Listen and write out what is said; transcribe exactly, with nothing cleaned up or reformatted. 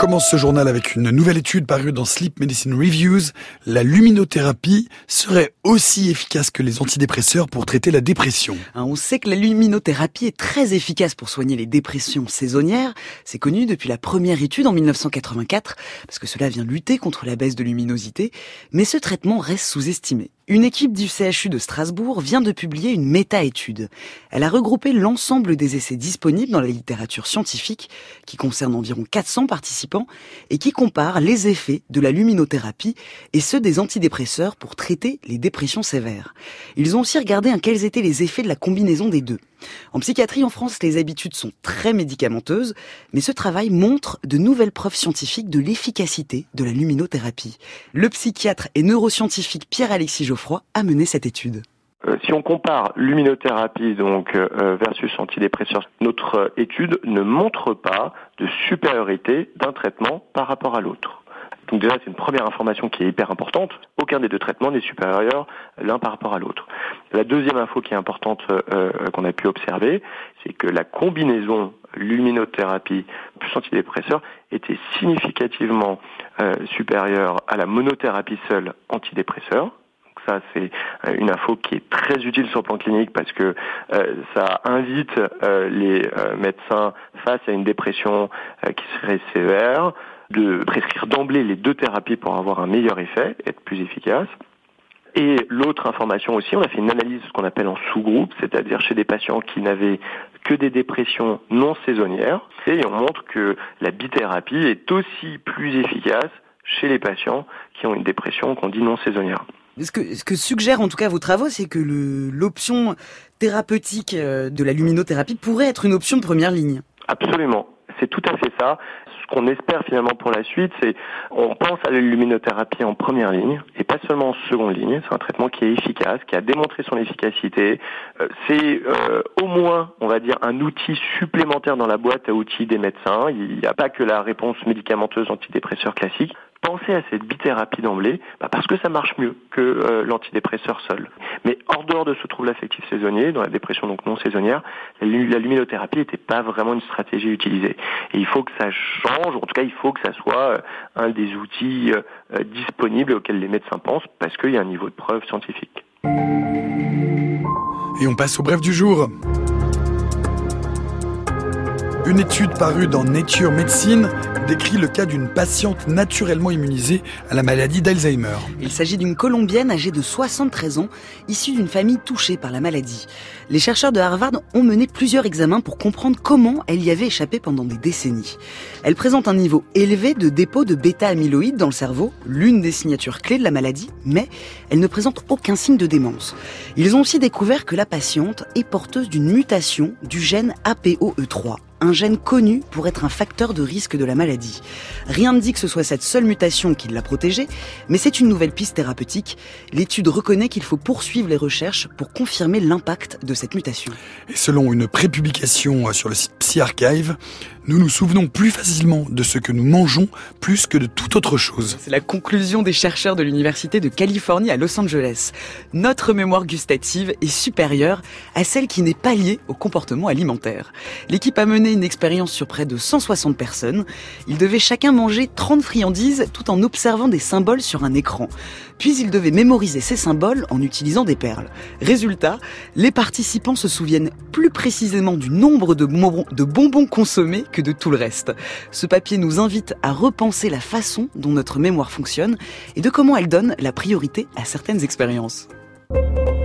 commence ce journal avec une nouvelle étude parue dans Sleep Medicine Reviews. La luminothérapie serait aussi efficace que les antidépresseurs pour traiter la dépression. On sait que la luminothérapie est très efficace pour soigner les dépressions saisonnières. C'est connu depuis la première étude en dix-neuf cent quatre-vingt-quatre, parce que cela vient lutter contre la baisse de luminosité. Mais ce traitement reste sous-estimé. Une équipe du C H U de Strasbourg vient de publier une méta-étude. Elle a regroupé l'ensemble des essais disponibles dans la littérature scientifique, qui concerne environ quatre cents participants, et qui compare les effets de la luminothérapie et ceux des antidépresseurs pour traiter les dépressions sévères. Ils ont aussi regardé hein, quels étaient les effets de la combinaison des deux. En psychiatrie en France, les habitudes sont très médicamenteuses, mais ce travail montre de nouvelles preuves scientifiques de l'efficacité de la luminothérapie. Le psychiatre et neuroscientifique Pierre-Alexis Geoffroy a mené cette étude. Euh, si on compare luminothérapie donc euh, versus antidépresseurs, notre euh, étude ne montre pas de supériorité d'un traitement par rapport à l'autre. Donc déjà, c'est une première information qui est hyper importante. Aucun des deux traitements n'est supérieur l'un par rapport à l'autre. La deuxième info qui est importante euh, qu'on a pu observer, c'est que la combinaison luminothérapie plus antidépresseur était significativement euh, supérieure à la monothérapie seule antidépresseur. Ça, c'est une info qui est très utile sur le plan clinique parce que euh, ça invite euh, les euh, médecins face à une dépression euh, qui serait sévère de prescrire d'emblée les deux thérapies pour avoir un meilleur effet, être plus efficace. Et l'autre information aussi, on a fait une analyse ce qu'on appelle en sous-groupe, c'est-à-dire chez des patients qui n'avaient que des dépressions non saisonnières, et on montre que la bithérapie est aussi plus efficace chez les patients qui ont une dépression qu'on dit non saisonnière. Ce que, ce que suggèrent en tout cas vos travaux, c'est que le, l'option thérapeutique de la luminothérapie pourrait être une option de première ligne. Absolument, c'est tout à fait ça. Ce qu'on espère finalement pour la suite, c'est on pense à la luminothérapie en première ligne et pas seulement en seconde ligne. C'est un traitement qui est efficace, qui a démontré son efficacité. Euh, c'est euh, au moins, on va dire, un outil supplémentaire dans la boîte à outils des médecins. Il n'y a pas que la réponse médicamenteuse antidépresseur classique. Pensez à cette bithérapie d'emblée, bah parce que ça marche mieux que euh, l'antidépresseur seul. Mais hors dehors de ce trouble affectif saisonnier, dans la dépression donc non saisonnière, la, la luminothérapie n'était pas vraiment une stratégie utilisée. Et il faut que ça change, en tout cas il faut que ça soit euh, un des outils euh, disponibles auxquels les médecins pensent, parce qu'il y a un niveau de preuve scientifique. Et on passe au bref du jour. Une étude parue dans Nature Medicine décrit le cas d'une patiente naturellement immunisée à la maladie d'Alzheimer. Il s'agit d'une Colombienne âgée de soixante-treize ans, issue d'une famille touchée par la maladie. Les chercheurs de Harvard ont mené plusieurs examens pour comprendre comment elle y avait échappé pendant des décennies. Elle présente un niveau élevé de dépôt de bêta-amyloïdes dans le cerveau, l'une des signatures clés de la maladie, mais elle ne présente aucun signe de démence. Ils ont aussi découvert que la patiente est porteuse d'une mutation du gène A P O E trois. Un gène connu pour être un facteur de risque de la maladie. Rien ne dit que ce soit cette seule mutation qui l'a protégée, mais c'est une nouvelle piste thérapeutique. L'étude reconnaît qu'il faut poursuivre les recherches pour confirmer l'impact de cette mutation. Et selon une prépublication sur le site PsyArchive, nous nous souvenons plus facilement de ce que nous mangeons plus que de toute autre chose. C'est la conclusion des chercheurs de l'Université de Californie à Los Angeles. Notre mémoire gustative est supérieure à celle qui n'est pas liée au comportement alimentaire. L'équipe a mené une expérience sur près de cent soixante personnes. Ils devaient chacun manger trente friandises tout en observant des symboles sur un écran. Puis ils devaient mémoriser ces symboles en utilisant des perles. Résultat, les participants se souviennent plus précisément du nombre de bonbons, de bonbons consommés que de tout le reste. Ce papier nous invite à repenser la façon dont notre mémoire fonctionne et de comment elle donne la priorité à certaines expériences.